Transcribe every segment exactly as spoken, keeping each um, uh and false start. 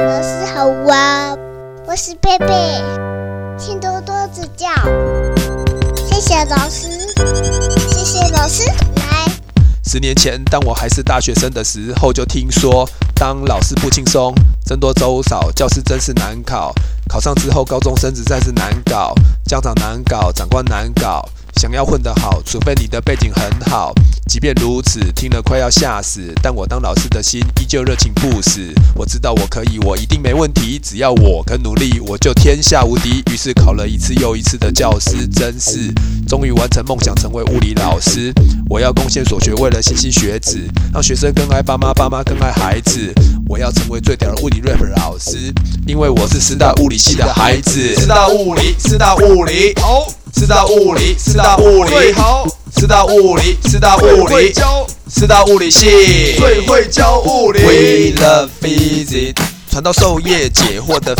老师好啊，我是贝贝，请多多指教。谢谢老师，谢谢老师。来， 十年前，当我还是大学生的时候，就听说当老师不轻松，僧多粥少，教师真是难考。考上之后，高中生实在是难搞，家长难搞，长官难搞。想要混得好，除非你的背景很好。即便如此，听了快要吓死。但我当老师的心依旧热情不死。我知道我可以，我一定没问题。只要我肯努力，我就天下无敌。于是考了一次又一次的教师甄试，终于完成梦想，成为物理老师。我要贡献所学，为了莘莘学子，让学生更爱爸妈，爸妈更爱孩子。我要成为最屌的物理 rap 老师，因为我是师大物理系的孩子。师大物理，师大物理，好。师大物理，师大物理最好。师大物理，师大物理教，师大物理系最会教物理。We love physics， 传道授业解惑的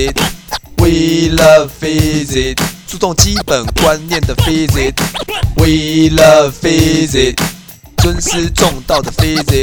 physics。We love physics， 注重基本观念的 physics。We love physics， 尊师重道的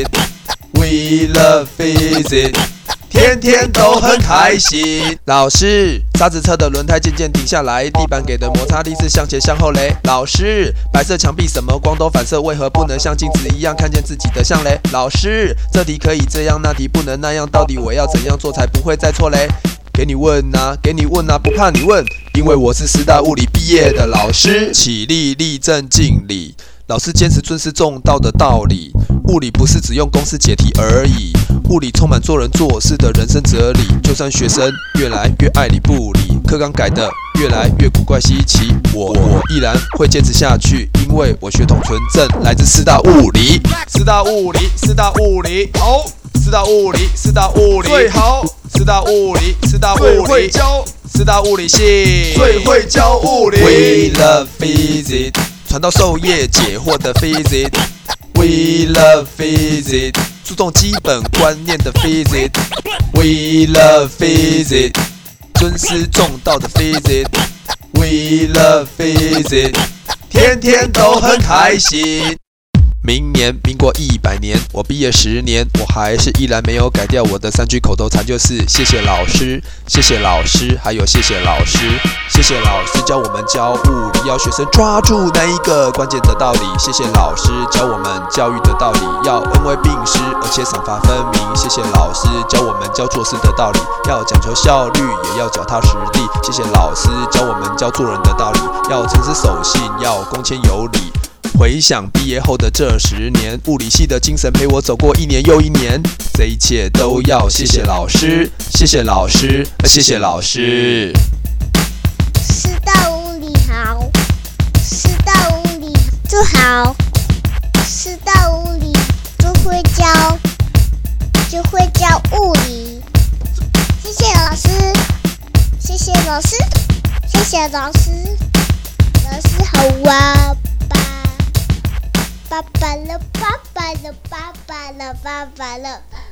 physics。We love physics， 天天都很开心。老师，沙子车的轮胎渐渐停下来，地板给的摩擦力是向前向后嘞。老师，白色墙壁什么光都反射，为何不能像镜子一样看见自己的像嘞？老师，这题可以这样，那题不能那样，到底我要怎样做才不会再错嘞？给你问啊，给你问啊，不怕你问，因为我是师大物理毕业的老师。起立，立正，敬礼。老师坚持尊师重道的道理，物理不是只用公式解题而已，物理充满做人做事的人生哲理。就算学生越来越爱理不理，课纲改得越来越古怪稀奇，我我依然会坚持下去，因为我血统纯正，来自师大物理。师大物理，师大物理，好。师大物理，师大物理最好。师大物理，师大物理最会教，师大物理系最会教物理。We love physics， 传道授业解惑的 physics。We love physics， 注重基本观念的 physics。We love physics， 尊师重道的 physics。We love physics， 天天都很开心。明年，民国一百年，我毕业十年，我还是依然没有改掉我的三句口头禅，就是谢谢老师，谢谢老师，还有谢谢老师，谢谢老师教我们教物理，要学生抓住那一个关键的道理。谢谢老师教我们教育的道理，要恩威并施，而且赏罚分明。谢谢老师教我们教做事的道理，要讲求效率，也要脚踏实地。谢谢老师教我们教做人的道理，要诚实守信，要恭谦有礼。回想毕业后的这十年，物理系的精神陪我走过一年又一年，这一切都要谢谢老师，谢谢老师，谢谢老师。 师大物理好，师大物理就好，师大物理就会教，就会教物理。谢谢老师，谢谢老师，谢谢老师，老师好啊。爸爸了，爸爸了，爸爸了，爸爸了。